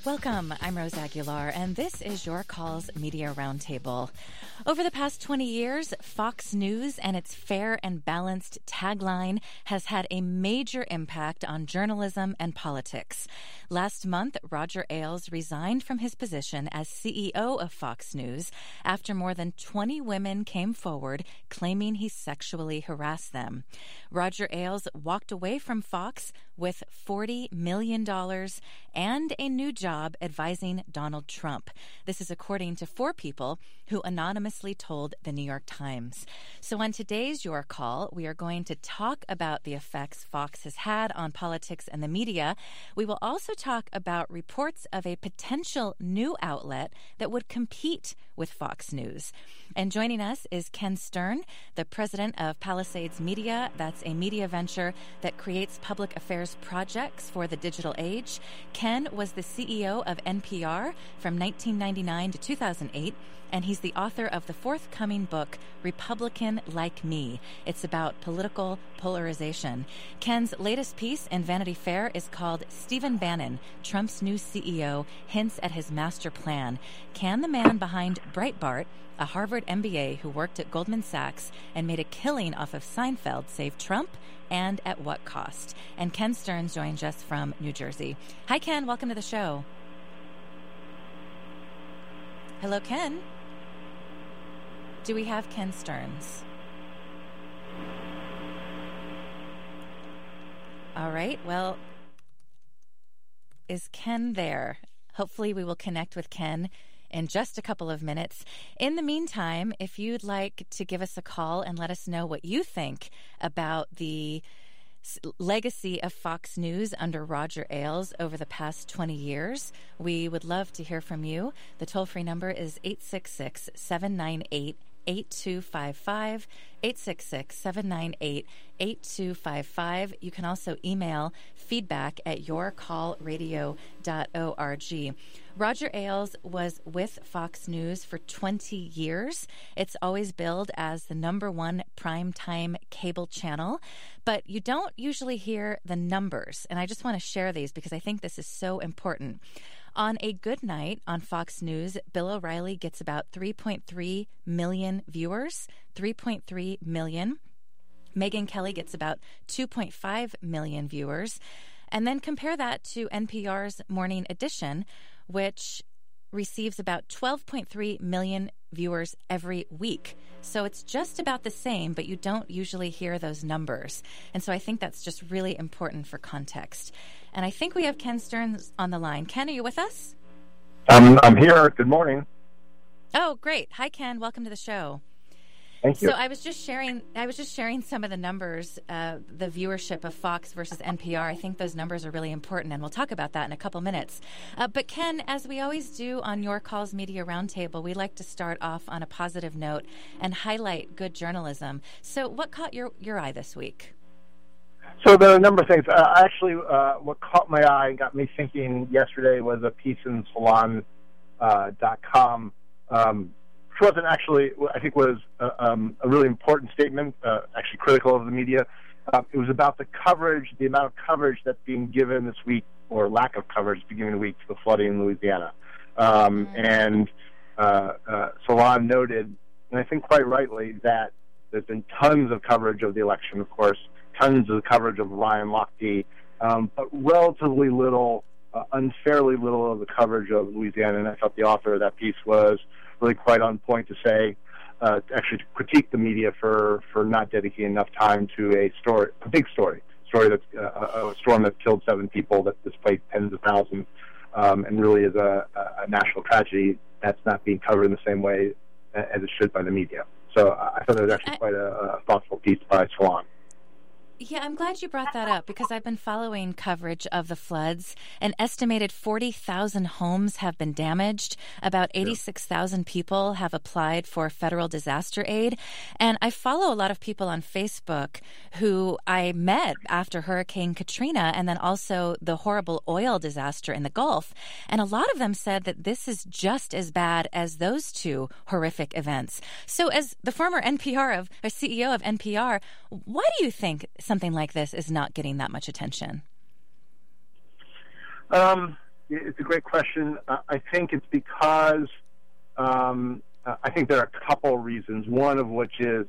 Welcome, I'm Rose Aguilar, and this is Your Calls Media Roundtable. Over the past 20 years, Fox News and its fair and balanced tagline has had a major impact on journalism and politics. Last month, Roger Ailes resigned from his position as CEO of Fox News after more than 20 women came forward claiming he sexually harassed them. Roger Ailes walked away from Fox with $40 million and a new job advising Donald Trump. This is according to 4 people who anonymously told the New York Times. So on today's Your Call, we are going to talk about the effects Fox has had on politics and the media. We will also talk about reports of a potential new outlet that would compete with Fox News. And joining us is Ken Stern, the president of Palisades Media. That's a media venture that creates public affairs projects for the digital age. Ken was the CEO of NPR from 1999 to 2008, and he's the author of the forthcoming book, Republican Like Me. It's about political polarization. Ken's latest piece in Vanity Fair is called Stephen Bannon, Trump's New CEO, Hints at His Master Plan. Can the man behind Breitbart, a Harvard MBA who worked at Goldman Sachs and made a killing off of Seinfeld, save Trump? And at what cost? And Ken Stern joins us from New Jersey. Hi, Ken. Welcome to the show. Hello, Ken. Do we have Ken Stearns? All right. Well, is Ken there? Hopefully we will connect with Ken in just a couple of minutes. In the meantime, if you'd like to give us a call and let us know what you think about the legacy of Fox News under Roger Ailes over the past 20 years, we would love to hear from you. The toll-free number is 866-798-8255, 866-798-8255. You can also email feedback at yourcallradio.org. Roger Ailes was with Fox News for 20 years. It's always billed as the #1 primetime cable channel, but you don't usually hear the numbers. And I just want to share these because I think this is so important. On a good night on Fox News, Bill O'Reilly gets about 3.3 million viewers, 3.3 million. Megyn Kelly gets about 2.5 million viewers. And then compare that to NPR's Morning Edition, which receives about 12.3 million viewers every week. So it's just about the same, but you don't usually hear those numbers. And so I think that's just really important for context. And I think we have Ken Stearns on the line. Ken, are you with us? I'm here. Good morning. Oh, great. Hi, Ken. Welcome to the show. Thank you. So I was just sharing some of the numbers, the viewership of Fox versus NPR. I think those numbers are really important, and we'll talk about that in a couple minutes. But Ken, as we always do on Your Calls Media Roundtable, we like to start off on a positive note and highlight good journalism. So what caught your eye this week? So there are a number of things. What caught my eye and got me thinking yesterday was a piece in Salon.com. Which wasn't actually, I think was a really important statement, actually critical of the media. It was about the amount of coverage that's being given this week, or lack of coverage being given this week, to the flooding in Louisiana. And Salon noted, and I think quite rightly, that there's been tons of coverage of the election, of course, tons of coverage of Ryan Lochte, but relatively little, unfairly little of the coverage of Louisiana. And I thought the author of that piece was really quite on point to say, actually to critique the media for not dedicating enough time to a big story that's a storm that killed 7 people, that displaced tens of thousands, and really is a national tragedy that's not being covered in the same way as it should by the media. So I thought it was actually quite a thoughtful piece by Salon. Yeah, I'm glad you brought that up because I've been following coverage of the floods. An estimated 40,000 homes have been damaged. About 86,000 people have applied for federal disaster aid. And I follow a lot of people on Facebook who I met after Hurricane Katrina and then also the horrible oil disaster in the Gulf. And a lot of them said that this is just as bad as those two horrific events. So as the former CEO of NPR, why do you think something like this is not getting that much attention? it's a great question. I think it's because I think there are a couple reasons. One of which is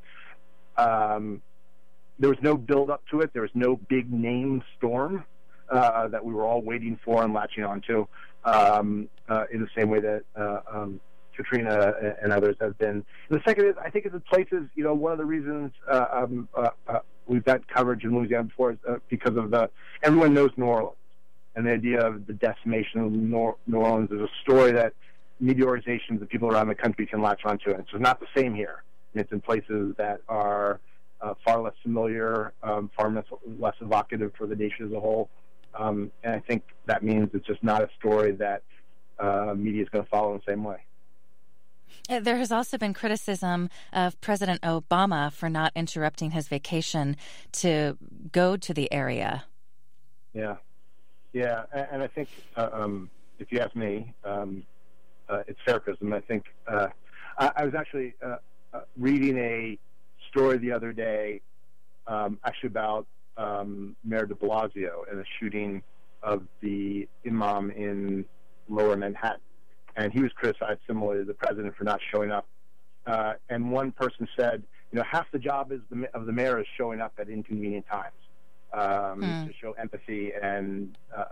there was no build up to it. There was no big name storm that we were all waiting for and latching on to in the same way that Katrina and others have been. And the second is, I think it's the places, one of the reasons we've got coverage in Louisiana before is because of everyone knows New Orleans and the idea of the decimation of New Orleans is a story that media organizations and people around the country can latch onto. And it's not the same here. It's in places that are far less familiar, far less evocative for the nation as a whole. And I think that means it's just not a story that media is going to follow in the same way. There has also been criticism of President Obama for not interrupting his vacation to go to the area. Yeah. And I think if you ask me, it's fair criticism. I think I was actually reading a story the other day actually about Mayor de Blasio and the shooting of the imam in Lower Manhattan. And he was criticized similarly to the president for not showing up. And one person said, half the job of the mayor is showing up at inconvenient times to show empathy and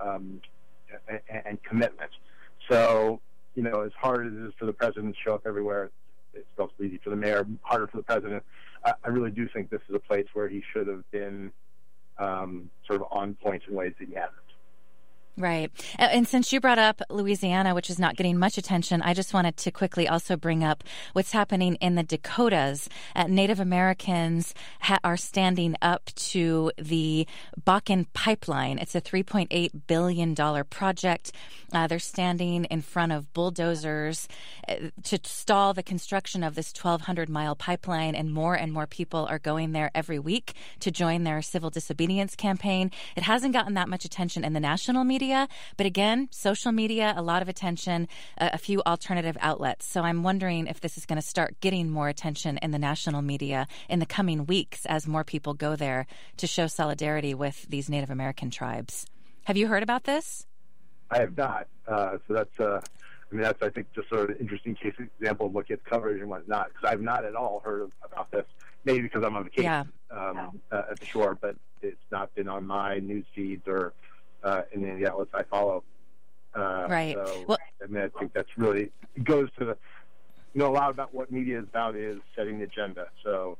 commitment. So, as hard as it is for the president to show up everywhere, it's relatively easy for the mayor, harder for the president. I really do think this is a place where he should have been sort of on point in ways that he hasn't. Right. And since you brought up Louisiana, which is not getting much attention, I just wanted to quickly also bring up what's happening in the Dakotas. Native Americans are standing up to the Bakken Pipeline. It's a $3.8 billion project. They're standing in front of bulldozers to stall the construction of this 1,200-mile pipeline, and more people are going there every week to join their civil disobedience campaign. It hasn't gotten that much attention in the national media, but again, social media, a lot of attention, a few alternative outlets. So I'm wondering if this is going to start getting more attention in the national media in the coming weeks as more people go there to show solidarity with these Native American tribes. Have you heard about this? I have not. So that's I think just sort of an interesting case example of what gets coverage and what's not, because I've not at all heard about this. Maybe because I'm on vacation at the shore, but it's not been on my news feeds or in any of the outlets I follow. Right. So, well, I think that's really goes to a lot about what media is about is setting the agenda. So,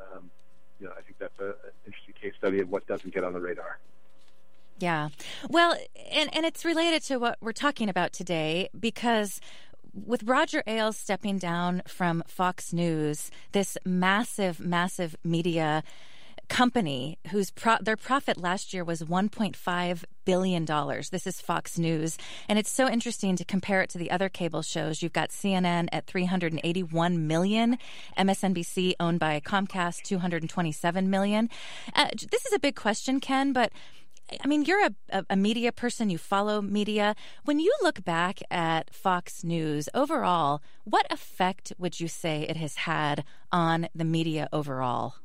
I think that's an interesting case study of what doesn't get on the radar. Yeah. Well, and it's related to what we're talking about today, because with Roger Ailes stepping down from Fox News, this massive media company whose their profit last year was $1.5 billion. This is Fox News. And it's so interesting to compare it to the other cable shows. You've got CNN at $381 million, MSNBC owned by Comcast, $227 million. This is a big question, Ken, but I mean, you're a media person. You follow media. When you look back at Fox News overall, what effect would you say it has had on the media overall?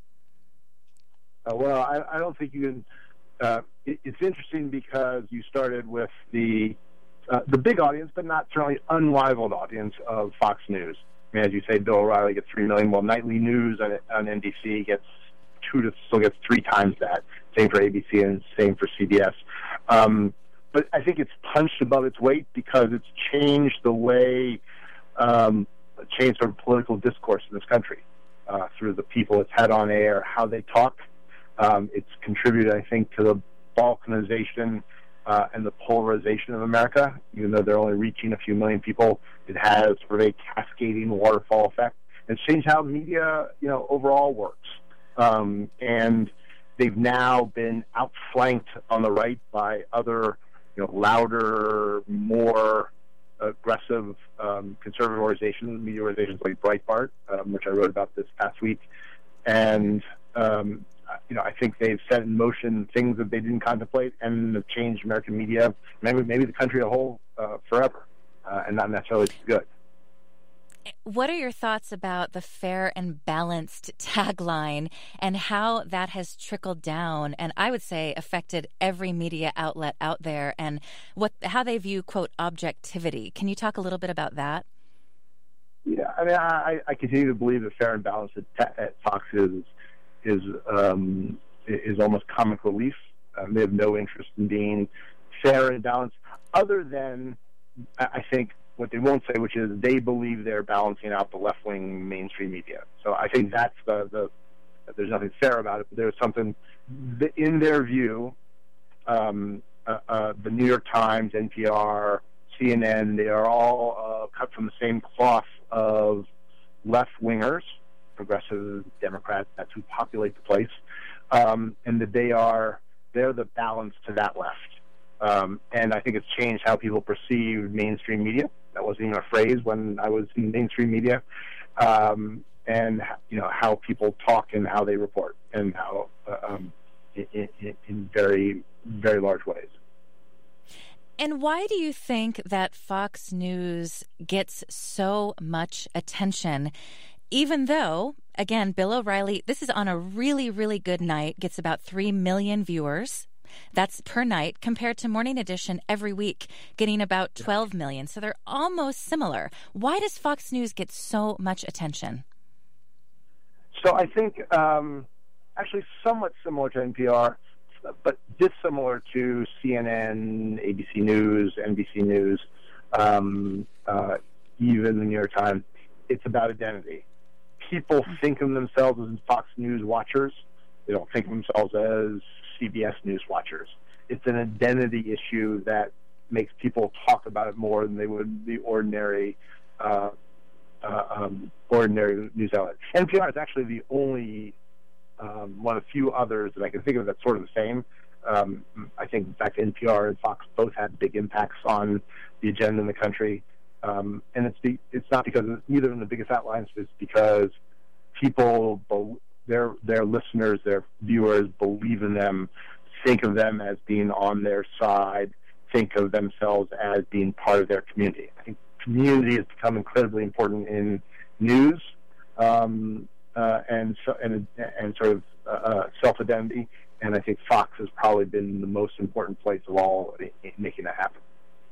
Well, I don't think you can. It's interesting because you started with the big audience, but not certainly unrivaled audience of Fox News. I mean, as you say, Bill O'Reilly gets 3 million. Well, nightly news on NBC still gets 3 times that. Same for ABC and same for CBS. But I think it's punched above its weight because it's changed the way, changed sort of political discourse in this country through the people it's had on air, how they talk. It's contributed, I think, to the balkanization and the polarization of America. Even though they're only reaching a few million people, it has sort of a cascading waterfall effect. It's changed how media, overall works. And they've now been outflanked on the right by other, louder, more aggressive conservative organizations, media organizations like Breitbart, which I wrote about this past week. And I think they've set in motion things that they didn't contemplate and have changed American media, maybe the country as a whole, forever, and not necessarily good. What are your thoughts about the fair and balanced tagline and how that has trickled down and I would say affected every media outlet out there and how they view, quote, objectivity? Can you talk a little bit about that? Yeah, I mean, I continue to believe that fair and balanced at Fox is almost comic relief. They have no interest in being fair and balanced, other than, I think, what they won't say, which is they believe they're balancing out the left-wing mainstream media. So I think that's there's nothing fair about it, but there's something, in their view, the New York Times, NPR, CNN, they are all cut from the same cloth of left-wingers, progressive Democrats, that's who populate the place, and that they're the balance to that left. And I think it's changed how people perceive mainstream media. That wasn't even a phrase when I was in mainstream media. And, how people talk and how they report, and how in very, very large ways. And why do you think that Fox News gets so much attention, even though, again, Bill O'Reilly, this is on a really, really good night, gets about 3 million viewers. That's per night, compared to Morning Edition every week, getting about 12 million. So they're almost similar. Why does Fox News get so much attention? So I think actually somewhat similar to NPR, but dissimilar to CNN, ABC News, NBC News, even the New York Times. It's about identity. People think of themselves as Fox News watchers. They don't think of themselves as CBS News watchers. It's an identity issue that makes people talk about it more than they would the ordinary news outlet. NPR is actually the only one of the few others that I can think of that's sort of the same. I think, in fact, NPR and Fox both had big impacts on the agenda in the country. And it's not because neither of them the biggest outlets, it's because people, their listeners, their viewers believe in them, think of them as being on their side, think of themselves as being part of their community. I think community has become incredibly important in news and sort of self-identity. And I think Fox has probably been the most important place of all in making that happen.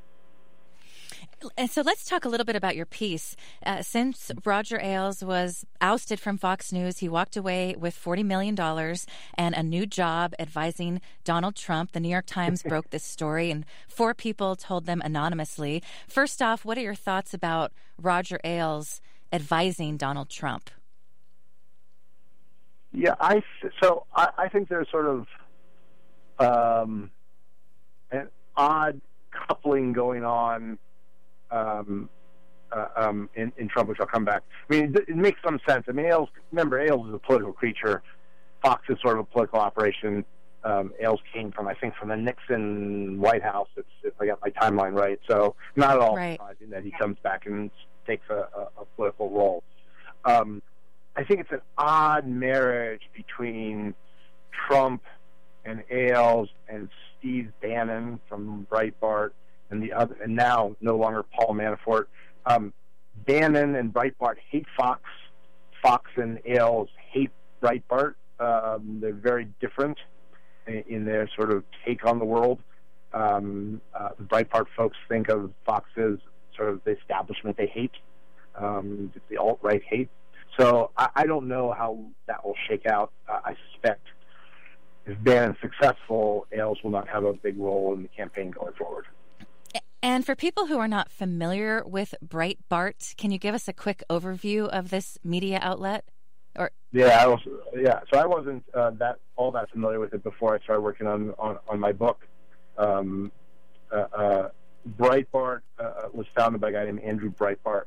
And so let's talk a little bit about your piece. Since Roger Ailes was ousted from Fox News, he walked away with $40 million and a new job advising Donald Trump. The New York Times broke this story, and 4 people told them anonymously. First off, what are your thoughts about Roger Ailes advising Donald Trump? Yeah, I think there's sort of an odd coupling going on in Trump, which I'll come back. I mean, it makes some sense. I mean, Ailes is a political creature. Fox is sort of a political operation. Ailes came from the Nixon White House, if I got my timeline right. So not at all surprising that he comes back and takes a political role. I think it's an odd marriage between Trump and Ailes and Steve Bannon from Breitbart and the other, and now no longer Paul Manafort. Bannon and Breitbart hate Fox. Fox and Ailes hate Breitbart. They're very different in their sort of take on the world. The Breitbart folks think of Fox as sort of the establishment they hate. It's the alt-right hate. So I don't know how that will shake out. I suspect if Bannon's successful, Ailes will not have a big role in the campaign going forward. And for people who are not familiar with Breitbart, can you give us a quick overview of this media outlet? So I wasn't all that familiar with it before I started working on my book. Breitbart was founded by a guy named Andrew Breitbart.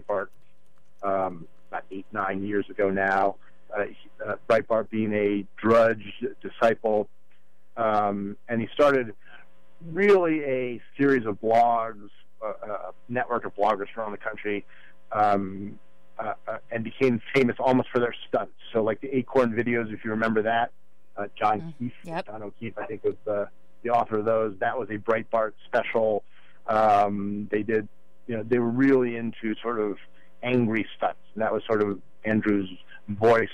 About 8-9 years ago now. Breitbart being a Drudge disciple, and he started really a series of blogs, a network of bloggers around the country, and became famous almost for their stunts. So like the Acorn videos, if you remember that, John O'Keefe, I think, was the author of those. That was a Breitbart special. They were really into sort of angry stunts. And that was sort of Andrew's voice.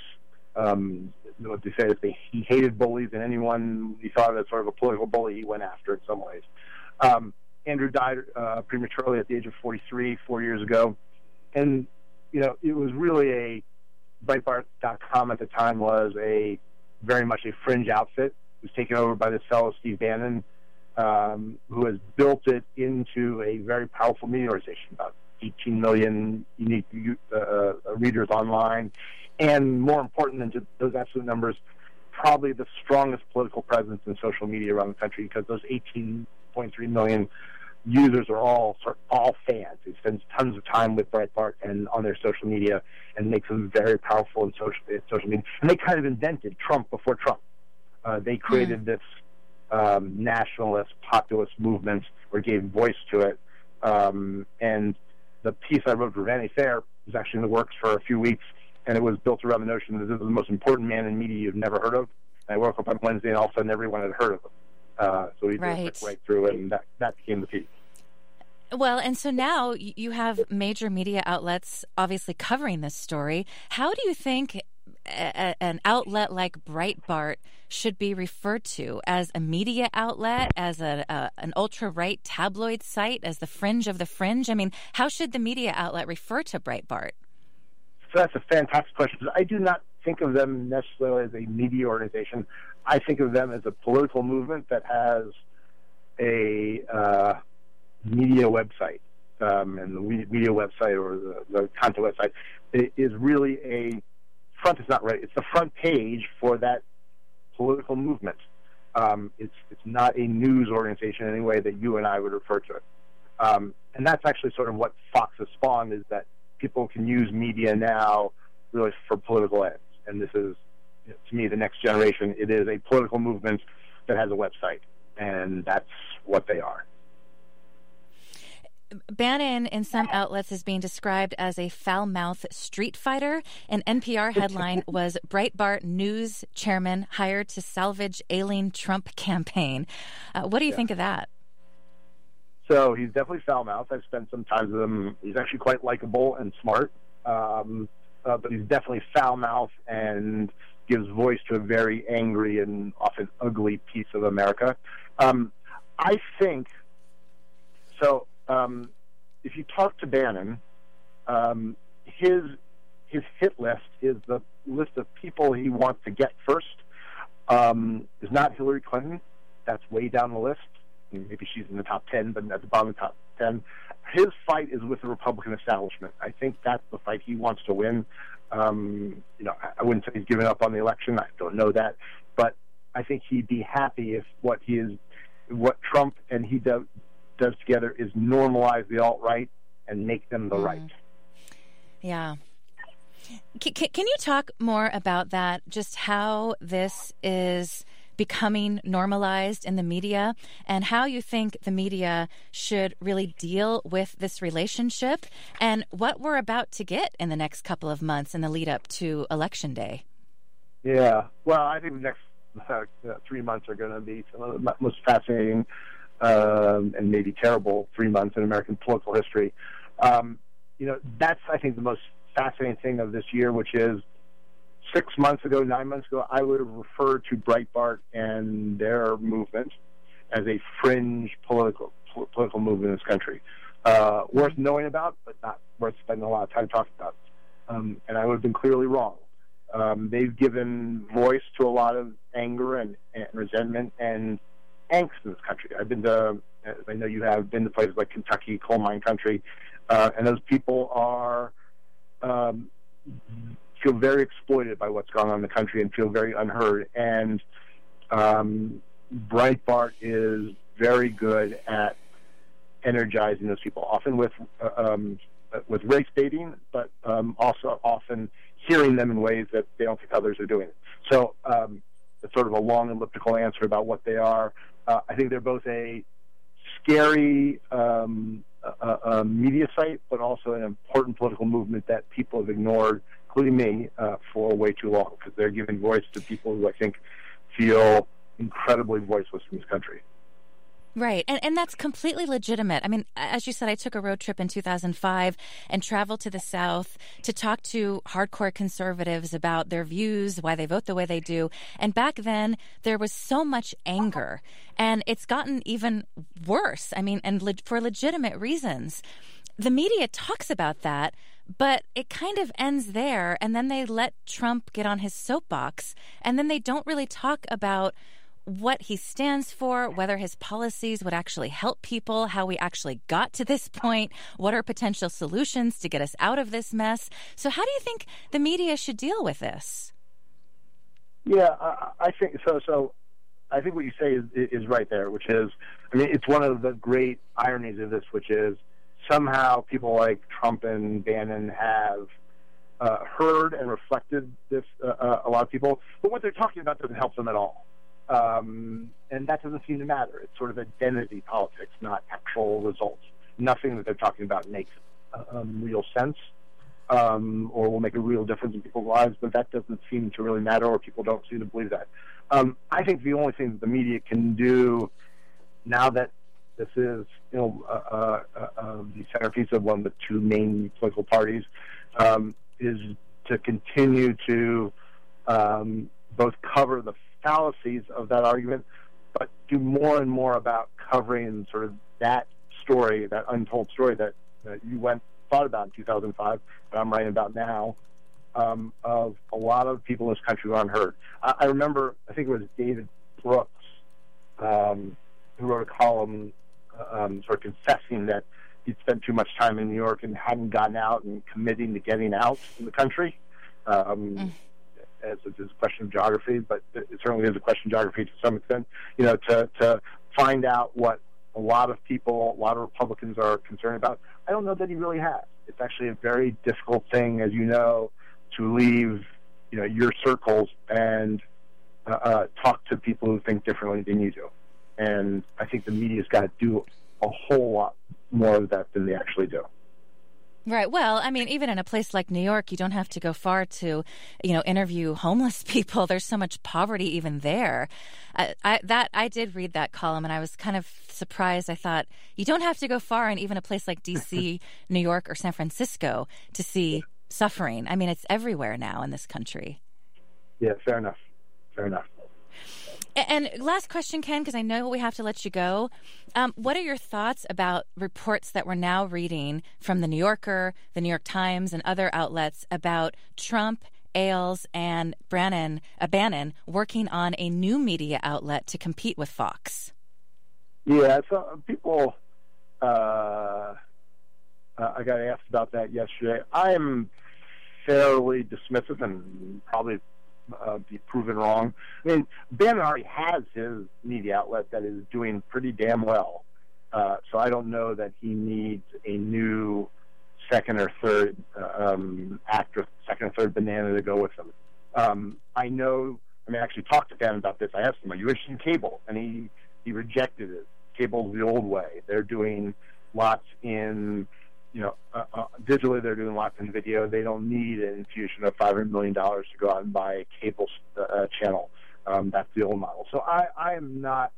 What they say is he hated bullies, and anyone he thought of as sort of a political bully, he went after in some ways. Andrew died prematurely at the age of 43, 4 years ago. And, it was really Breitbart.com at the time was very much a fringe outfit. It was taken over by this fellow, Steve Bannon, who has built it into a very powerful media organization, about 18 million unique readers online. And more important than just those absolute numbers, probably the strongest political presence in social media around the country, because those 18.3 million users are all fans. He spends tons of time with Breitbart and on their social media, and makes them very powerful in social media. And they kind of invented Trump before Trump. They created this nationalist, populist movement, or gave voice to it. And the piece I wrote for Vanity Fair was actually in the works for a few weeks, and it was built around the notion that this is the most important man in media you've never heard of. And I woke up on Wednesday, and all of a sudden everyone had heard of him. So he did a quick right through it, and that became the piece. Well, and so now you have major media outlets obviously covering this story. How do you think an outlet like Breitbart should be referred to? As a media outlet, as an ultra-right tabloid site, as the fringe of the fringe? I mean, how should the media outlet refer to Breitbart? So that's a fantastic question. I do not think of them necessarily as a media organization. I think of them as a political movement that has a media website. And the media website, or the content website, is really front is not right. It's the front page for that political movement. It's not a news organization in any way that you and I would refer to it. And that's actually sort of what Fox has spawned, is that people can use media now really for political ends. And this is, to me, the next generation. It is a political movement that has a website, and that's what they are. Bannon, in some outlets, is being described as a foul-mouthed street fighter. An NPR headline was Breitbart News chairman hired to salvage ailing Trump campaign. What do you think of that? So he's definitely foul-mouthed. I've spent some time with him. He's actually quite likable and smart, but he's definitely foul-mouthed and gives voice to a very angry and often ugly piece of America. I think so. If you talk to Bannon, his hit list is the list of people he wants to get first. Is not Hillary Clinton. That's way down the list. Maybe she's in the top 10, but at the bottom of the top 10. His fight is with the Republican establishment. I think that's the fight he wants to win. I wouldn't say he's given up on the election. I don't know that, but I think he'd be happy if what Trump and he does together is normalize the alt-right and make them the right. Yeah. Can you talk more about that, just how this is becoming normalized in the media, and how you think the media should really deal with this relationship, and what we're about to get in the next couple of months in the lead up to Election Day? Yeah. Well, I think the next 3 months are going to be some of the most fascinating and maybe terrible 3 months in American political history. That's, I think, the most fascinating thing of this year, which is 6 months ago, 9 months ago, I would have referred to Breitbart and their movement as a fringe political movement in this country. Worth knowing about, but not worth spending a lot of time talking about. And I would have been clearly wrong. They've given voice to a lot of anger and resentment and angst in this country. I've been to, as I know you have, been to places like Kentucky, coal mine country, and those people are feel very exploited by what's going on in the country and feel very unheard. And Breitbart is very good at energizing those people, often with race baiting, but also often hearing them in ways that they don't think others are doing. So it's sort of a long elliptical answer about what they are. I think they're both a scary media site, but also an important political movement that people have ignored, including me, for way too long, because they're giving voice to people who I think feel incredibly voiceless in this country. Right. And that's completely legitimate. I mean, as you said, I took a road trip in 2005 and traveled to the South to talk to hardcore conservatives about their views, why they vote the way they do. And back then, there was so much anger. And it's gotten even worse. I mean, and for legitimate reasons. The media talks about that, but it kind of ends there. And then they let Trump get on his soapbox. And then they don't really talk about what he stands for, whether his policies would actually help people, how we actually got to this point, what are potential solutions to get us out of this mess. So how do you think the media should deal with this? Yeah, I think so. So I think what you say is right there, which is, I mean, it's one of the great ironies of this, which is somehow people like Trump and Bannon have heard and reflected this, a lot of people, but what they're talking about doesn't help them at all. And that doesn't seem to matter. It's sort of identity politics, not actual results. Nothing that they're talking about makes real sense or will make a real difference in people's lives, but that doesn't seem to really matter, or people don't seem to believe that. I think the only thing that the media can do now that this is, the centerpiece of one of the two main political parties, is to continue to both cover the fallacies of that argument, but do more and more about covering sort of that story, that untold story that you thought about in 2005, that I'm writing about now, of a lot of people in this country who are unheard. I remember, I think it was David Brooks, who wrote a column sort of confessing that he'd spent too much time in New York and hadn't gotten out and committing to getting out in the country. As it is a question of geography, but it certainly is a question of geography to some extent, to find out what a lot of people, a lot of Republicans are concerned about. I don't know that he really has. It's actually a very difficult thing, as you know, to leave, your circles and talk to people who think differently than you do. And I think the media's got to do a whole lot more of that than they actually do. Right. Well, I mean, even in a place like New York, you don't have to go far to, interview homeless people. There's so much poverty even there. I did read that column, and I was kind of surprised. I thought you don't have to go far in even a place like D.C., New York, or San Francisco to see suffering. I mean, it's everywhere now in this country. Yeah, fair enough. Fair enough. And last question, Ken, because I know we have to let you go. What are your thoughts about reports that we're now reading from The New Yorker, The New York Times, and other outlets about Trump, Ailes, and Bannon working on a new media outlet to compete with Fox? Yeah, so people, I got asked about that yesterday. I'm fairly dismissive and probably be proven wrong. I mean, Bannon already has his media outlet that is doing pretty damn well. So I don't know that he needs a new second or third banana to go with him. I actually talked to Bannon about this. I asked him, are you interested in cable? And he rejected it. Cable's the old way. They're doing lots in digitally, they're doing lots in video. They don't need an infusion of $500 million to go out and buy a cable channel. That's the old model. So I'm not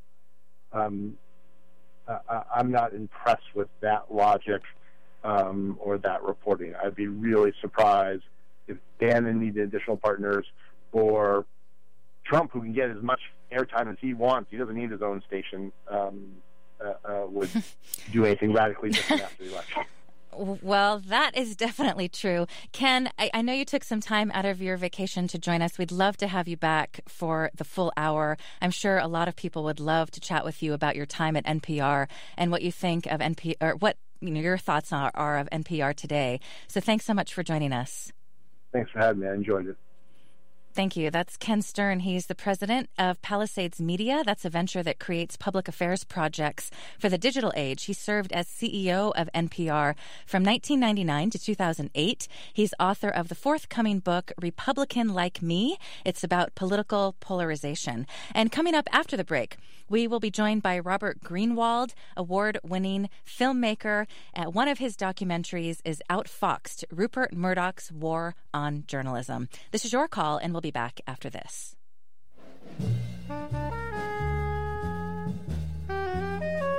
impressed with that logic or that reporting. I'd be really surprised if Bannon needed additional partners, or Trump, who can get as much airtime as he wants, he doesn't need his own station, would do anything radically different after the election. Well, that is definitely true. Ken, I know you took some time out of your vacation to join us. We'd love to have you back for the full hour. I'm sure a lot of people would love to chat with you about your time at NPR and what you think of NPR, or what your thoughts are of NPR today. So thanks so much for joining us. Thanks for having me. I enjoyed it. Thank you. That's Ken Stern. He's the president of Palisades Media. That's a venture that creates public affairs projects for the digital age. He served as CEO of NPR from 1999 to 2008. He's author of the forthcoming book, Republican Like Me. It's about political polarization. And coming up after the break, we will be joined by Robert Greenwald, award-winning filmmaker. One of his documentaries is Outfoxed, Rupert Murdoch's War on Journalism. This is Your Call, and we'll be back after this.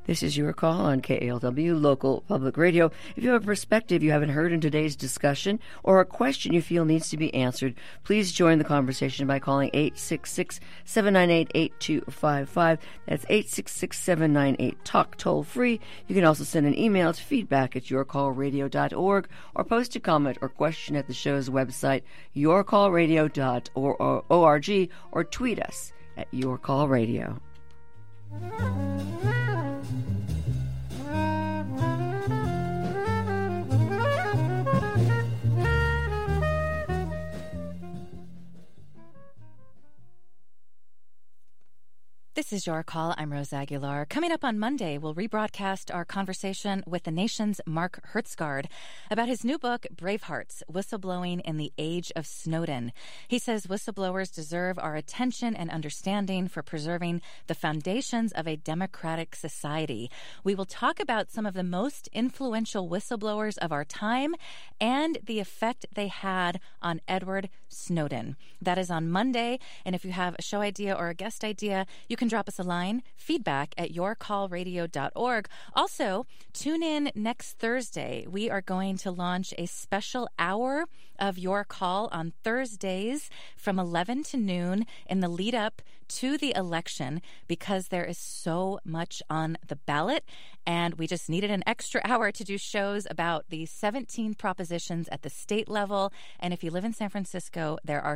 This is Your Call on KALW, local public radio. If you have a perspective you haven't heard in today's discussion or a question you feel needs to be answered, please join the conversation by calling 866-798-8255. That's 866-798-TALK, toll free. You can also send an email to feedback@yourcallradio.org or post a comment or question at the show's website, yourcallradio.org, or tweet us at yourcallradio. This is Your Call. I'm Rose Aguilar. Coming up on Monday, we'll rebroadcast our conversation with the nation's Mark Hertsgaard about his new book, Bravehearts, Whistleblowing in the Age of Snowden. He says whistleblowers deserve our attention and understanding for preserving the foundations of a democratic society. We will talk about some of the most influential whistleblowers of our time and the effect they had on Edward Snowden. That is on Monday, and if you have a show idea or a guest idea, you can drop us a line, feedback@yourcallradio.org. Also, tune in next Thursday. We are going to launch a special hour of Your Call on Thursdays from 11 to noon in the lead up to the election, because there is so much on the ballot, and we just needed an extra hour to do shows about the 17 propositions at the state level. And if you live in San Francisco, there are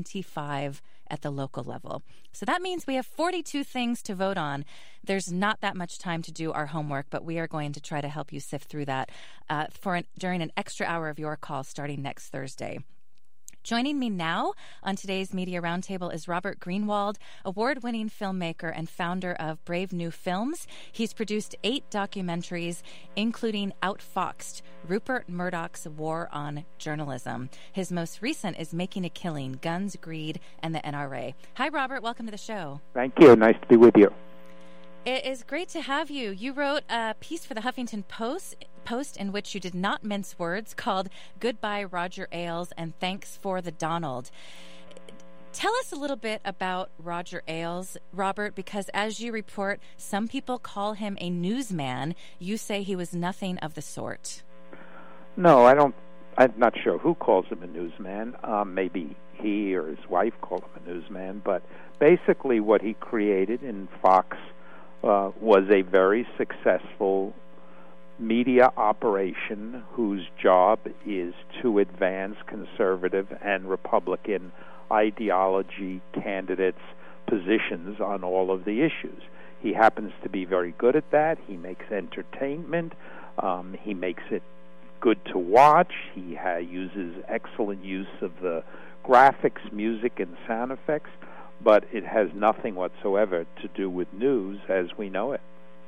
25 at the local level. So that means we have 42 things to vote on. There's not that much time to do our homework, but we are going to try to help you sift through that during an extra hour of Your Call starting next Thursday. Joining me now on today's Media Roundtable is Robert Greenwald, award-winning filmmaker and founder of Brave New Films. He's produced 8 documentaries, including Outfoxed, Rupert Murdoch's War on Journalism. His most recent is Making a Killing, Guns, Greed, and the NRA. Hi, Robert. Welcome to the show. Thank you. Nice to be with you. It is great to have you. You wrote a piece for the Huffington Post in which you did not mince words, called Goodbye Roger Ailes and Thanks for the Donald. Tell us a little bit about Roger Ailes, Robert, because as you report, some people call him a newsman. You say he was nothing of the sort. No, I don't. I'm not sure who calls him a newsman. Maybe he or his wife called him a newsman. But basically what he created in Fox was a very successful media operation whose job is to advance conservative and Republican ideology candidates' positions on all of the issues. He happens to be very good at that. He makes entertainment. He makes it good to watch. He uses excellent use of the graphics, music, and sound effects, but it has nothing whatsoever to do with news as we know it.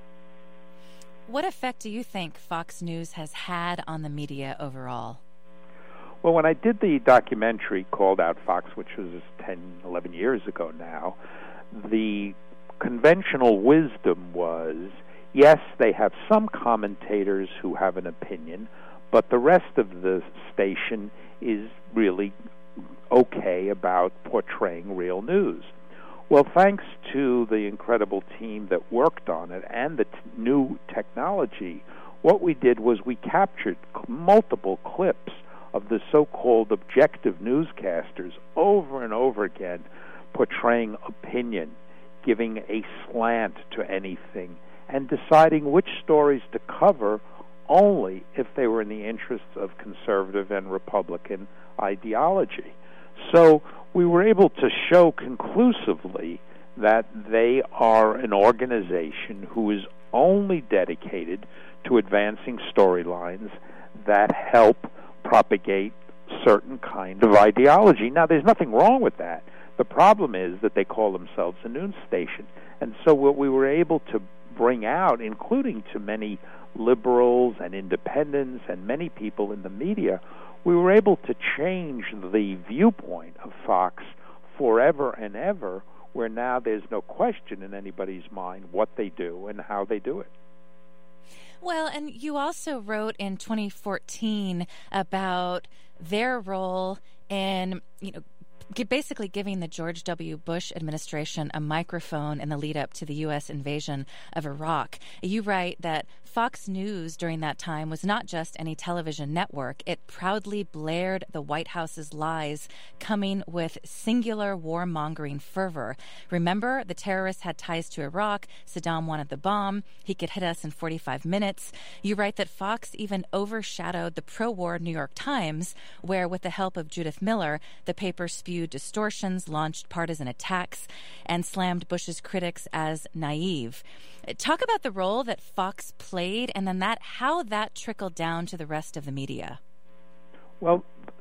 What effect do you think Fox News has had on the media overall? Well, when I did the documentary called Outfoxed, which was 10, 11 years ago now, the conventional wisdom was, yes, they have some commentators who have an opinion, but the rest of the station is really okay about portraying real news. Well, thanks to the incredible team that worked on it and the new technology, what we did was we captured multiple clips of the so-called objective newscasters over and over again, portraying opinion, giving a slant to anything, and deciding which stories to cover only if they were in the interests of conservative and Republican ideology. So we were able to show conclusively that they are an organization who is only dedicated to advancing storylines that help propagate certain kind of ideology. Now, there's nothing wrong with that. The problem is that they call themselves a news station. And so what we were able to bring out, including to many liberals and independents and many people in the media, we were able to change the viewpoint of Fox forever and ever, where now there's no question in anybody's mind what they do and how they do it. Well, and you also wrote in 2014 about their role in, basically giving the George W. Bush administration a microphone in the lead up to the U.S. invasion of Iraq. You write that Fox News during that time was not just any television network. It proudly blared the White House's lies, coming with singular warmongering fervor. Remember, the terrorists had ties to Iraq. Saddam wanted the bomb. He could hit us in 45 minutes. You write that Fox even overshadowed the pro-war New York Times, where, with the help of Judith Miller, the paper spewed distortions, launched partisan attacks, and slammed Bush's critics as naive. Talk about the role that Fox played, and then how that trickled down to the rest of the media. Well,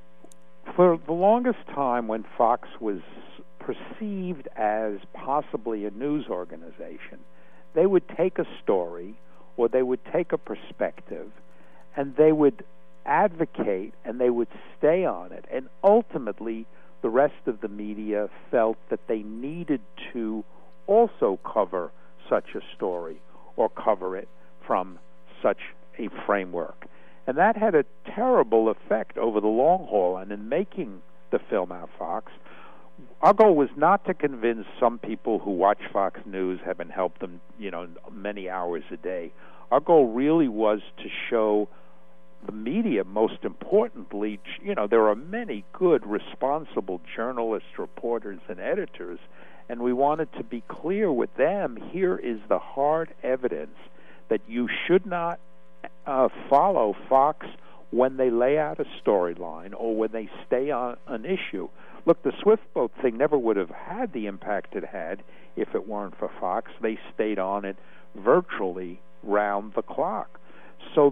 for the longest time, when Fox was perceived as possibly a news organization, they would take a story or they would take a perspective and they would advocate and they would stay on it. And ultimately, the rest of the media felt that they needed to also cover such a story or cover it from such a framework. And that had a terrible effect over the long haul. And in making the film Out Fox, our goal was not to convince some people who watch Fox News, have been helped them, many hours a day. Our goal really was to show the media, most importantly, there are many good, responsible journalists, reporters, and editors, and we wanted to be clear with them, here is the hard evidence that you should not follow Fox when they lay out a storyline or when they stay on an issue. Look, the Swift boat thing never would have had the impact it had if it weren't for Fox. They stayed on it virtually round the clock. So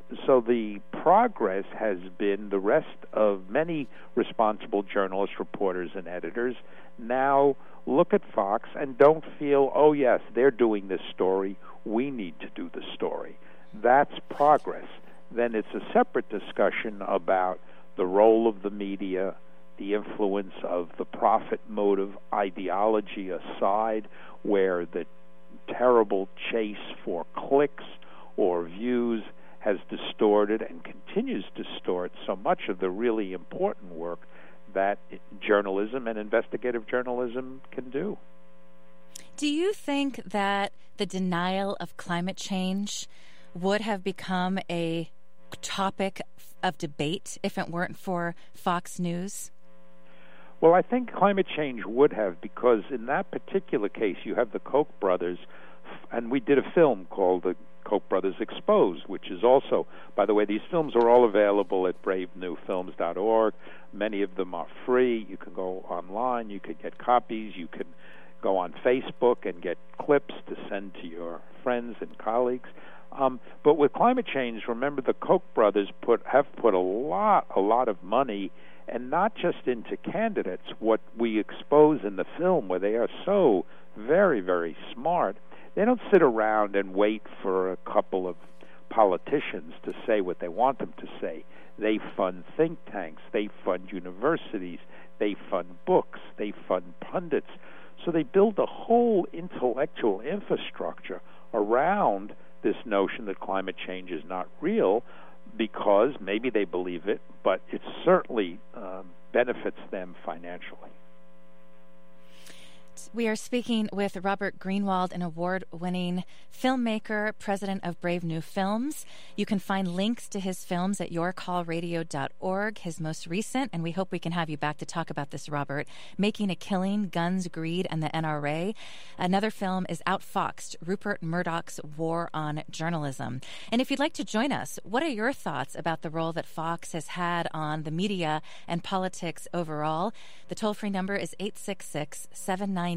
the progress has been the rest of many responsible journalists, reporters, and editors now look at Fox and don't feel, oh, yes, they're doing this story, we need to do the story. That's progress. Then it's a separate discussion about the role of the media, the influence of the profit motive ideology aside, where the terrible chase for clicks or views has distorted and continues to distort so much of the really important work that journalism and investigative journalism can do. Do you think that the denial of climate change would have become a topic of debate if it weren't for Fox News? Well, I think climate change would have, because in that particular case, you have the Koch brothers, and we did a film called The Koch Brothers Exposed, which is also, by the way, these films are all available at bravenewfilms.org. Many of them are free. You can go online. You can get copies. You can go on Facebook and get clips to send to your friends and colleagues. But with climate change, remember the Koch brothers have put a lot of money, and not just into candidates. What we expose in the film, where they are so very, very smart, they don't sit around and wait for a couple of politicians to say what they want them to say. They fund think tanks, they fund universities, they fund books, they fund pundits. So they build a whole intellectual infrastructure around this notion that climate change is not real, because maybe they believe it, but it certainly benefits them financially. We are speaking with Robert Greenwald, an award-winning filmmaker, president of Brave New Films. You can find links to his films at yourcallradio.org, his most recent, and we hope we can have you back to talk about this, Robert, Making a Killing, Guns, Greed, and the NRA. Another film is Outfoxed, Rupert Murdoch's War on Journalism. And if you'd like to join us, what are your thoughts about the role that Fox has had on the media and politics overall? The toll-free number is 866-798-8255,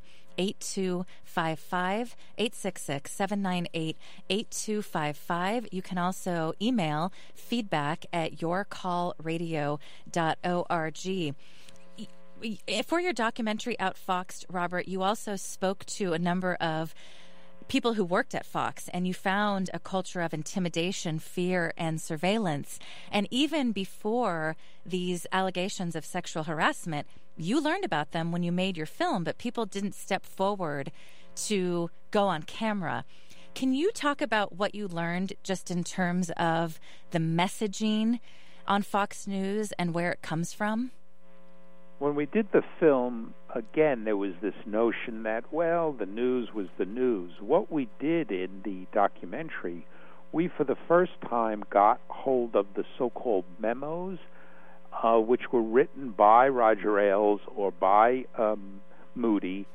866-798-8255. You can also email feedback@yourcallradio.org. For your documentary Outfoxed, Robert, you also spoke to a number of people who worked at Fox, and you found a culture of intimidation, fear, and surveillance. And even before these allegations of sexual harassment, you learned about them when you made your film, but people didn't step forward to go on camera. Can you talk about what you learned just in terms of the messaging on Fox News and where it comes from? when we did the film, again, there was this notion that, well, the news was the news. What we did in the documentary, we for the first time got hold of the so-called memos, which were written by Roger Ailes or by Moody,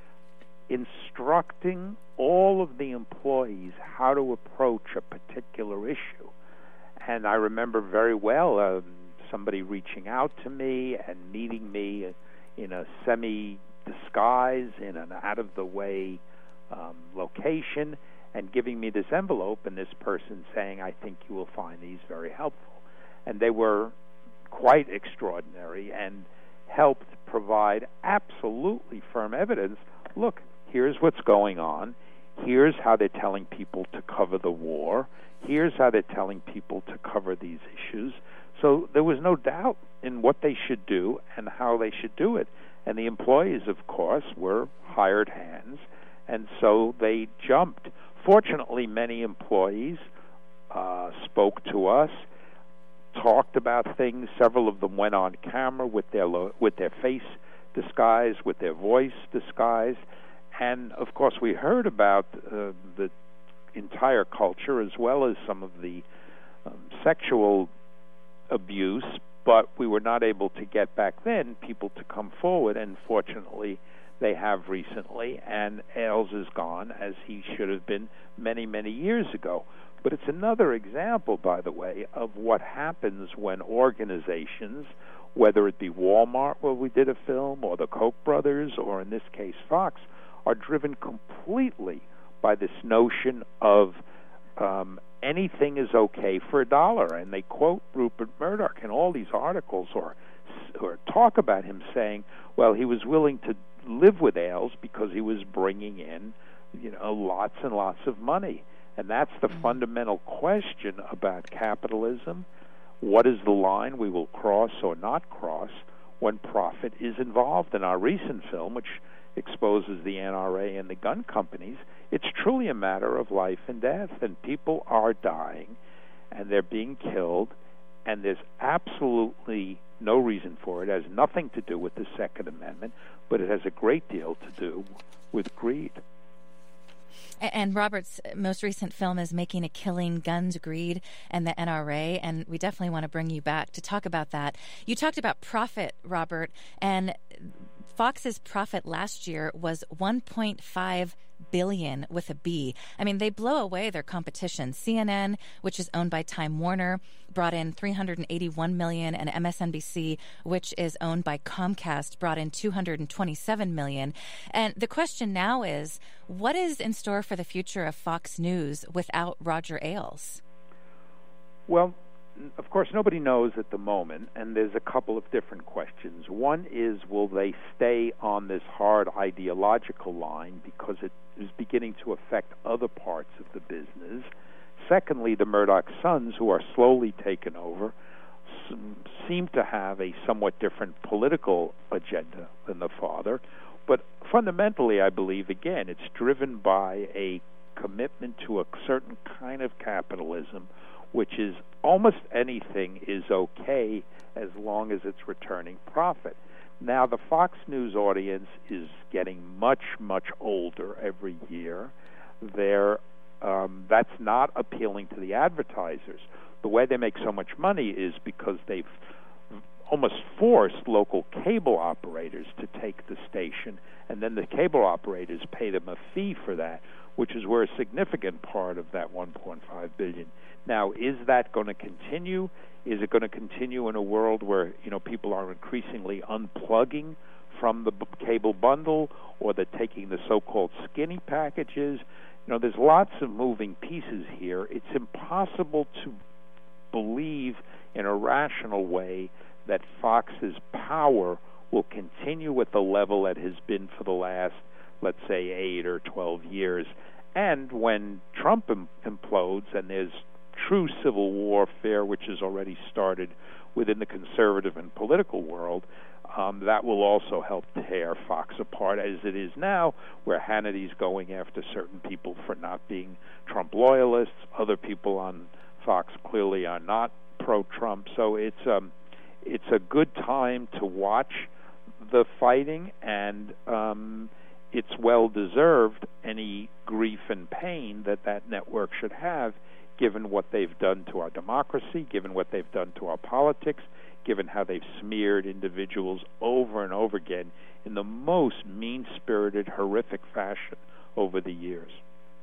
instructing all of the employees how to approach a particular issue. And I remember very well somebody reaching out to me and meeting me in a semi-disguise, in an out-of-the-way location, and giving me this envelope, and this person saying, I think you will find these very helpful. And they were quite extraordinary and helped provide absolutely firm evidence. Look, here's what's going on. Here's how they're telling people to cover the war. Here's how they're telling people to cover these issues. So there was no doubt in what they should do and how they should do it. And the employees, of course, were hired hands, and so they jumped. Fortunately, many employees spoke to us, talked about things. Several of them went on camera with their face disguised, with their voice disguised. And, of course, we heard about the entire culture as well as some of the sexual abuse, but we were not able to get back then people to come forward, and fortunately they have recently, and Ailes is gone, as he should have been many, many years ago. But it's another example, by the way, of what happens when organizations, whether it be Walmart, where we did a film, or the Koch brothers, or in this case Fox, are driven completely by this notion of anything is okay for $1. And they quote Rupert Murdoch in all these articles or talk about him saying, well, he was willing to live with Ailes because he was bringing in, lots and lots of money. And that's the fundamental question about capitalism. What is the line we will cross or not cross when profit is involved? In our recent film, which exposes the NRA and the gun companies, it's truly a matter of life and death, and people are dying, and they're being killed, and there's absolutely no reason for it. It has nothing to do with the Second Amendment, but it has a great deal to do with greed. And Robert's most recent film is Making a Killing, Guns, Greed, and the NRA, and we definitely want to bring you back to talk about that. You talked about profit, Robert, and Fox's profit last year was $1.5 billion with a B. I mean, they blow away their competition. CNN, which is owned by Time Warner, brought in $381 million, and MSNBC, which is owned by Comcast, brought in $227 million. And the question now is, what is in store for the future of Fox News without Roger Ailes? Well, of course, nobody knows at the moment, and there's a couple of different questions. One is, will they stay on this hard ideological line because it is beginning to affect other parts of the business? Secondly, the Murdoch sons, who are slowly taken over, seem to have a somewhat different political agenda than the father. But fundamentally, I believe, again, it's driven by a commitment to a certain kind of capitalism, which is almost anything is okay as long as it's returning profit. Now, the Fox News audience is getting much, much older every year. That's not appealing to the advertisers. The way they make so much money is because they've almost forced local cable operators to take the station, and then the cable operators pay them a fee for that, which is where a significant part of that $1.5 billion. Now, is that going to continue? Is it going to continue in a world where people are increasingly unplugging from the cable bundle, or they're taking the so-called skinny packages? There's lots of moving pieces here. It's impossible to believe in a rational way that Fox's power will continue at the level it has been for the last, let's say, 8 or 12 years. And when Trump implodes and there's true civil warfare, which has already started within the conservative and political world, that will also help tear Fox apart, as it is now, where Hannity's going after certain people for not being Trump loyalists. Other people on Fox clearly are not pro-Trump. So it's a good time to watch the fighting, and it's well-deserved any grief and pain that network should have, given what they've done to our democracy, given what they've done to our politics, given how they've smeared individuals over and over again in the most mean-spirited, horrific fashion over the years.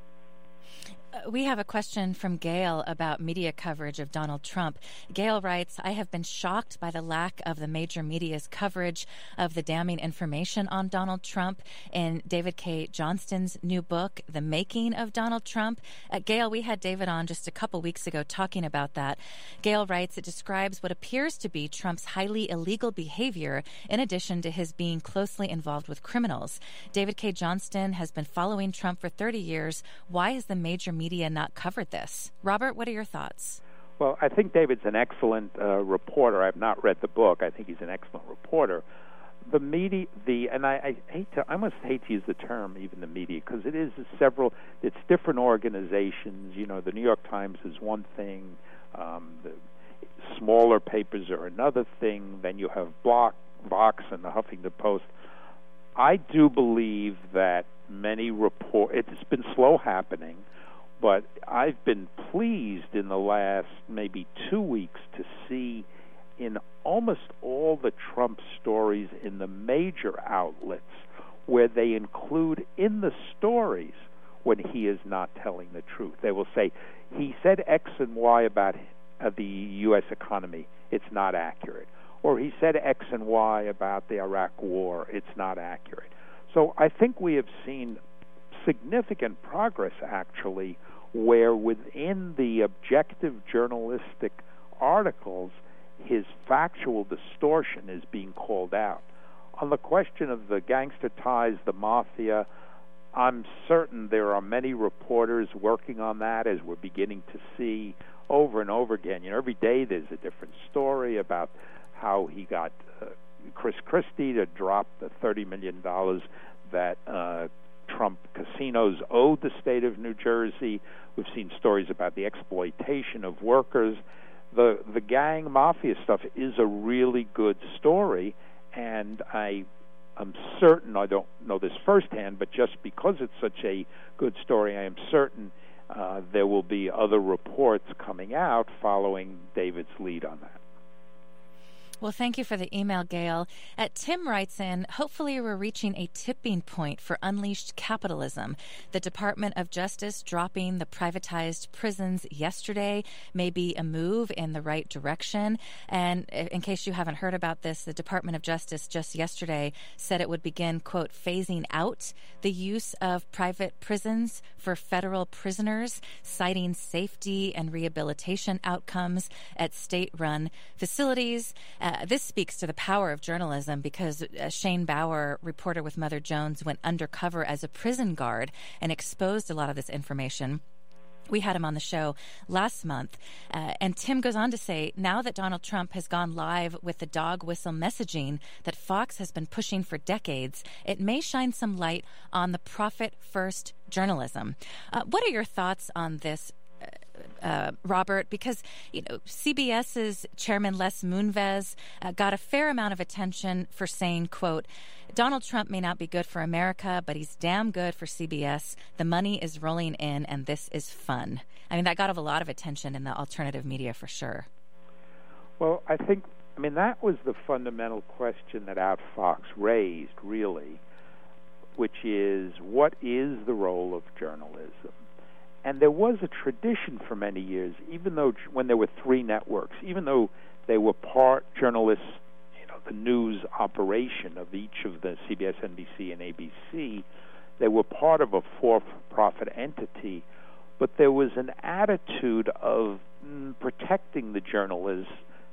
We have a question from Gail about media coverage of Donald Trump. Gail writes, I have been shocked by the lack of the major media's coverage of the damning information on Donald Trump in David K. Johnston's new book, The Making of Donald Trump. Gail, we had David on just a couple weeks ago talking about that. Gail writes, it describes what appears to be Trump's highly illegal behavior in addition to his being closely involved with criminals. David K. Johnston has been following Trump for 30 years. Why has the major media not covered this? Robert, what are your thoughts? Well, I think David's an excellent reporter. I've not read the book. I think he's an excellent reporter. The media, and I almost hate to use the term even the media, because it's different organizations. You know, the New York Times is one thing, the smaller papers are another thing. Then you have Vox and the Huffington Post. I do believe that it's been slow happening, but I've been pleased in the last maybe 2 weeks to see in almost all the Trump stories in the major outlets where they include in the stories when he is not telling the truth. They will say, he said X and Y about the U.S. economy. It's not accurate. Or he said X and Y about the Iraq war. It's not accurate. So I think we have seen significant progress, actually, where within the objective journalistic articles, his factual distortion is being called out. On the question of the gangster ties, the mafia, I'm certain there are many reporters working on that, as we're beginning to see over and over again. You know, every day there's a different story about how he got Chris Christie to drop the $30 million that Trump casinos owed the state of New Jersey. We've seen stories about the exploitation of workers. The gang mafia stuff is a really good story, and I'm certain, I don't know this firsthand, but just because it's such a good story, I am certain there will be other reports coming out following David's lead on that. Well, thank you for the email, Gail. Tim writes in, hopefully we're reaching a tipping point for unleashed capitalism. The Department of Justice dropping the privatized prisons yesterday may be a move in the right direction. And in case you haven't heard about this, the Department of Justice just yesterday said it would begin, quote, phasing out the use of private prisons for federal prisoners, citing safety and rehabilitation outcomes at state-run facilities. This speaks to the power of journalism, because Shane Bauer, reporter with Mother Jones, went undercover as a prison guard and exposed a lot of this information. We had him on the show last month. And Tim goes on to say, now that Donald Trump has gone live with the dog whistle messaging that Fox has been pushing for decades, it may shine some light on the profit-first journalism. What are your thoughts on this, Robert? Because, you know, CBS's chairman Les Moonves got a fair amount of attention for saying, quote, Donald Trump may not be good for America, but he's damn good for CBS. The money is rolling in, and this is fun. I mean, that got a lot of attention in the alternative media for sure. Well, I mean, that was the fundamental question that Outfox raised, really, which is, what is the role of journalism? And there was a tradition for many years, even though when there were three networks, even though they were part journalists, you know, the news operation of each of the CBS, NBC, and ABC, they were part of a for-profit entity, but there was an attitude of protecting the journalist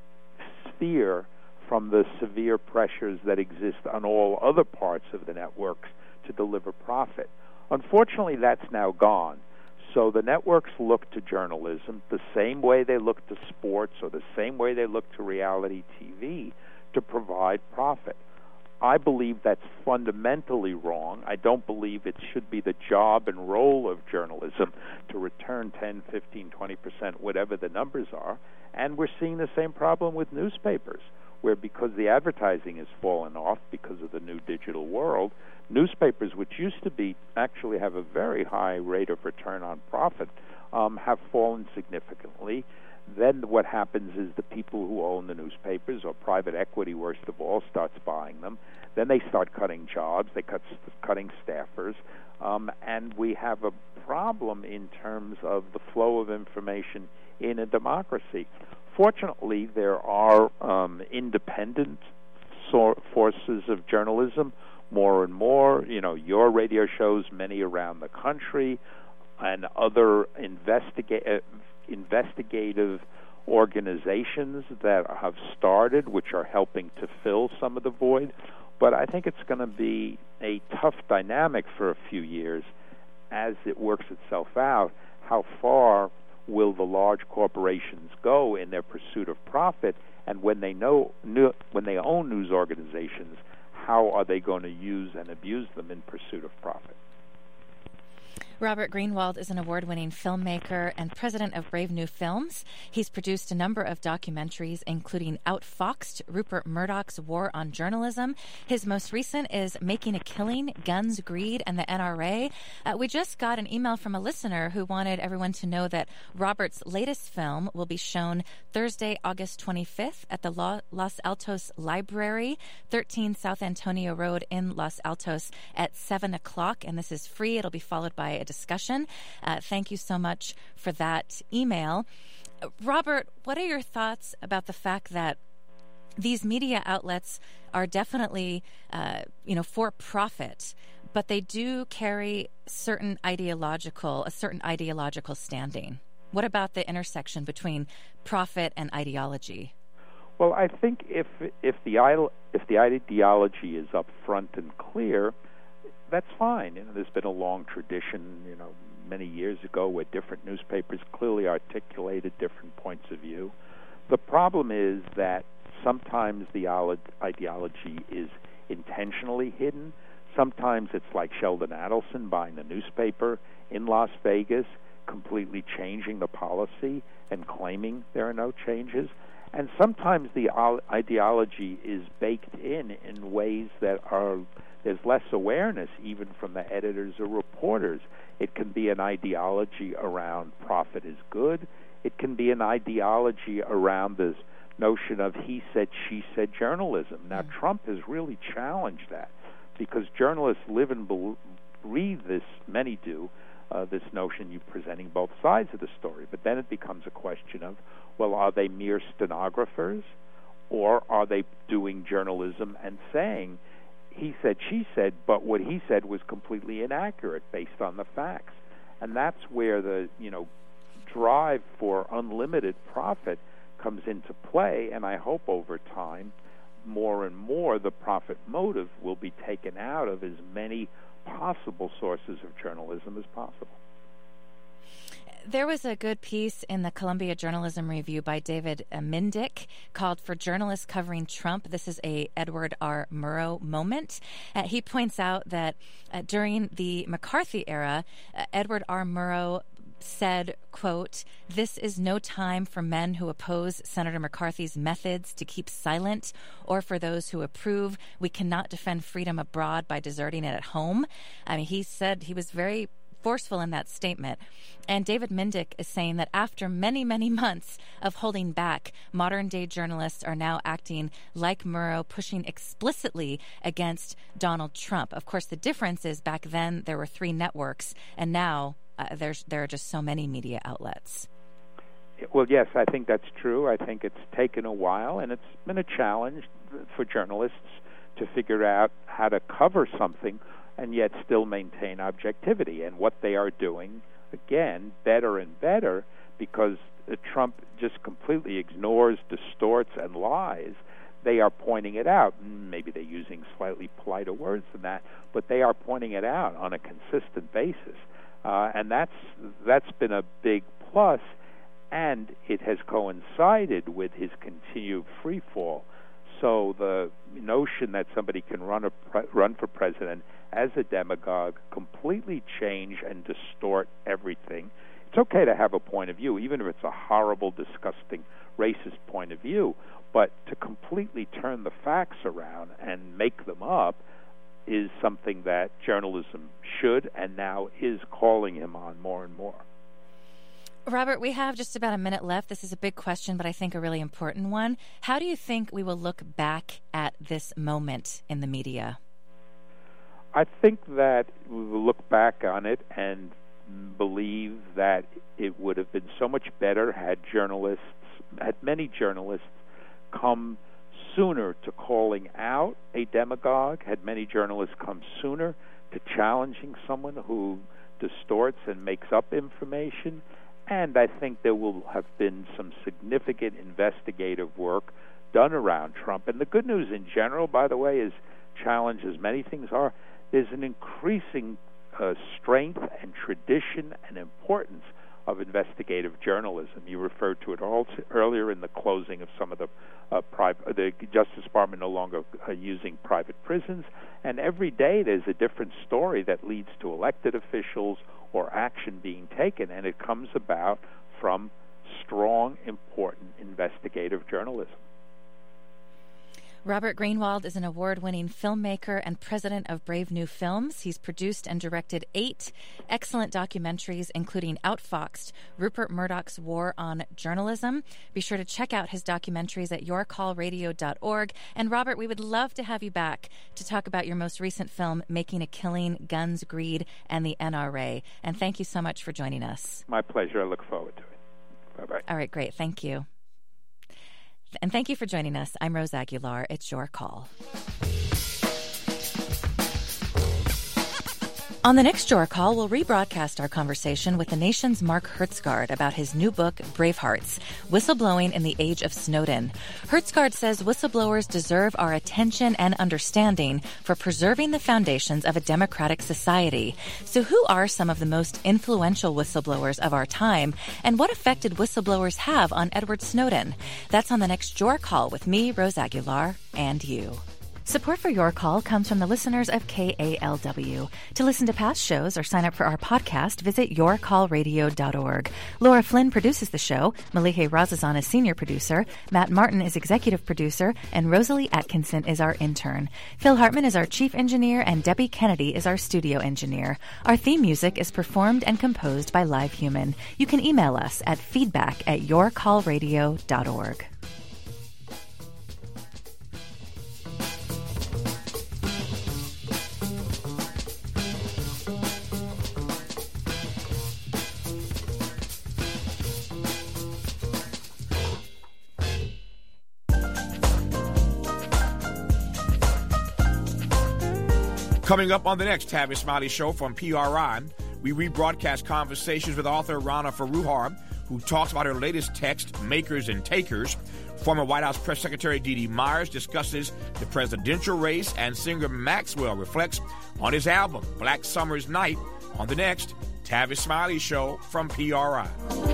sphere from the severe pressures that exist on all other parts of the networks to deliver profit. Unfortunately, that's now gone. So the networks look to journalism the same way they look to sports or the same way they look to reality TV to provide profit. I believe that's fundamentally wrong. I don't believe it should be the job and role of journalism to return 10, 15, 20%, whatever the numbers are. And we're seeing the same problem with newspapers, where because the advertising has fallen off because of the new digital world, newspapers, which used to be actually have a very high rate of return on profit, have fallen significantly. Then what happens is the people who own the newspapers, or private equity, worst of all, starts buying them. Then they start cutting jobs, cutting staffers, and we have a problem in terms of the flow of information in a democracy. Fortunately, there are independent forces of journalism, more and more. You know, your radio shows, many around the country, and other investigative organizations that have started, which are helping to fill some of the void. But I think it's going to be a tough dynamic for a few years as it works itself out. How far will the large corporations go in their pursuit of profit? And when they when they own news organizations, how are they going to use and abuse them in pursuit of profit? Robert Greenwald is an award-winning filmmaker and president of Brave New Films. He's produced a number of documentaries, including Outfoxed, Rupert Murdoch's War on Journalism. His most recent is Making a Killing, Guns, Greed, and the NRA. We just got an email from a listener who wanted everyone to know that Robert's latest film will be shown Thursday, August 25th at the Los Altos Library, 13 South Antonio Road in Los Altos at 7 o'clock, and this is free. It'll be followed by a discussion. Thank you so much for that email. Robert, what are your thoughts about the fact that these media outlets are definitely, for profit, but they do carry a certain ideological standing? What about the intersection between profit and ideology? Well, I think if the ideology is up front and clear, that's fine. There's been a long tradition, many years ago, where different newspapers clearly articulated different points of view. The problem is that sometimes the ideology is intentionally hidden. Sometimes it's like Sheldon Adelson buying the newspaper in Las Vegas, completely changing the policy and claiming there are no changes. And sometimes the ideology is baked in ways that there's less awareness even from the editors or reporters. It can be an ideology around profit is good. It can be an ideology around this notion of he said, she said journalism. Now, Trump has really challenged that because journalists live and breathe this, many do, this notion you're presenting both sides of the story. But then it becomes a question of, well, are they mere stenographers, or are they doing journalism and saying, he said, she said, but what he said was completely inaccurate based on the facts? And that's where the, drive for unlimited profit comes into play, and I hope over time, more and more, the profit motive will be taken out of as many possible sources of journalism as possible. There was a good piece in the Columbia Journalism Review by David Mindick called For Journalists Covering Trump. This is a Edward R. Murrow moment. He points out that during the McCarthy era, Edward R. Murrow said, quote, "This is no time for men who oppose Senator McCarthy's methods to keep silent or for those who approve. We cannot defend freedom abroad by deserting it at home." I mean, he said, he was very forceful in that statement. And David Mindick is saying that after many, many months of holding back, modern-day journalists are now acting like Murrow, pushing explicitly against Donald Trump. Of course, the difference is back then there were 3 networks, and now there are just so many media outlets. Well, yes, I think that's true. I think it's taken a while, and it's been a challenge for journalists to figure out how to cover something and yet still maintain objectivity. And what they are doing, again, better and better, because Trump just completely ignores, distorts, and lies. They are pointing it out. Maybe they're using slightly politer words than that, but they are pointing it out on a consistent basis. And that's been a big plus, and it has coincided with his continued free fall. So the notion that somebody can run for president as a demagogue, completely change and distort everything. It's okay to have a point of view, even if it's a horrible, disgusting, racist point of view, but to completely completely turn the facts around and make them up is something that journalism should and now is calling him on more and more. Robert, we have just about a minute left. This is a big question, but I think a really important one. How do you think we will look back at this moment in the media? I think that we will look back on it and believe that it would have been so much better had many journalists come sooner to calling out a demagogue, had many journalists come sooner to challenging someone who distorts and makes up information. And I think there will have been some significant investigative work done around Trump. And the good news in general, by the way, is challenge as many things are, there's an increasing strength and tradition and importance of investigative journalism. You referred to it earlier in the closing of some of the Justice Department no longer using private prisons. And every day there's a different story that leads to elected officials or action being taken, and it comes about from strong, important investigative journalism. Robert Greenwald is an award-winning filmmaker and president of Brave New Films. He's produced and directed 8 excellent documentaries, including Outfoxed, Rupert Murdoch's War on Journalism. Be sure to check out his documentaries at yourcallradio.org. And Robert, we would love to have you back to talk about your most recent film, Making a Killing, Guns, Greed, and the NRA. And thank you so much for joining us. My pleasure. I look forward to it. Bye-bye. All right, great. Thank you. And thank you for joining us. I'm Rose Aguilar. It's your call. On the next Your Call, we'll rebroadcast our conversation with the nation's Mark Hertsgaard about his new book, Bravehearts, Whistleblowing in the Age of Snowden. Hertsgaard says whistleblowers deserve our attention and understanding for preserving the foundations of a democratic society. So who are some of the most influential whistleblowers of our time, and what effect did whistleblowers have on Edward Snowden? That's on the next Your Call with me, Rose Aguilar, and you. Support for Your Call comes from the listeners of KALW. To listen to past shows or sign up for our podcast, visit yourcallradio.org. Laura Flynn produces the show, Malihe Razazan is senior producer, Matt Martin is executive producer, and Rosalie Atkinson is our intern. Phil Hartman is our chief engineer, and Debbie Kennedy is our studio engineer. Our theme music is performed and composed by Live Human. You can email us at feedback@yourcallradio.org. Coming up on the next Tavis Smiley Show from PRI, we rebroadcast conversations with author Rana Foroohar, who talks about her latest text, Makers and Takers. Former White House Press Secretary Dee Dee Myers discusses the presidential race, and singer Maxwell reflects on his album, Black Summer's Night, on the next Tavis Smiley Show from PRI.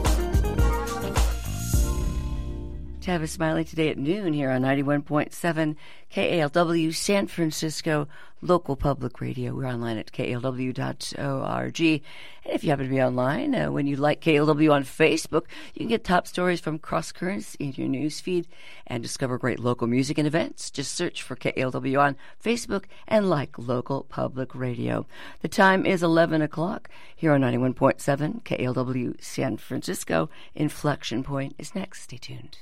Tavis Smiley today at noon here on 91.7 KALW San Francisco Local Public Radio. We're online at KALW.org. And if you happen to be online, when you like KALW on Facebook, you can get top stories from Cross Currents in your news feed and discover great local music and events. Just search for KALW on Facebook and like Local Public Radio. The time is 11 o'clock here on 91.7 KALW San Francisco. Inflection Point is next. Stay tuned.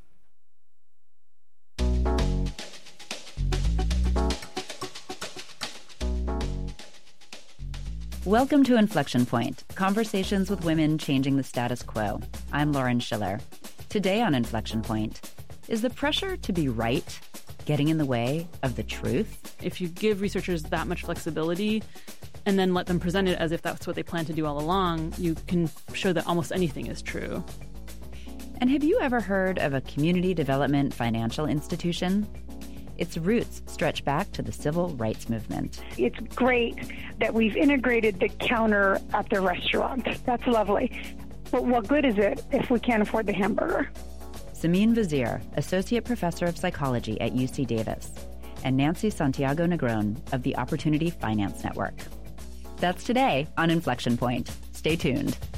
Welcome to Inflection Point, conversations with women changing the status quo. I'm Lauren Schiller. Today on Inflection Point, is the pressure to be right getting in the way of the truth? If you give researchers that much flexibility and then let them present it as if that's what they plan to do all along, you can show that almost anything is true. And have you ever heard of a community development financial institution? Its roots stretch back to the civil rights movement. It's great that we've integrated the counter at the restaurant. That's lovely. But what good is it if we can't afford the hamburger? Samin Vazir, Associate Professor of Psychology at UC Davis, and Nancy Santiago Negron of the Opportunity Finance Network. That's today on Inflection Point. Stay tuned.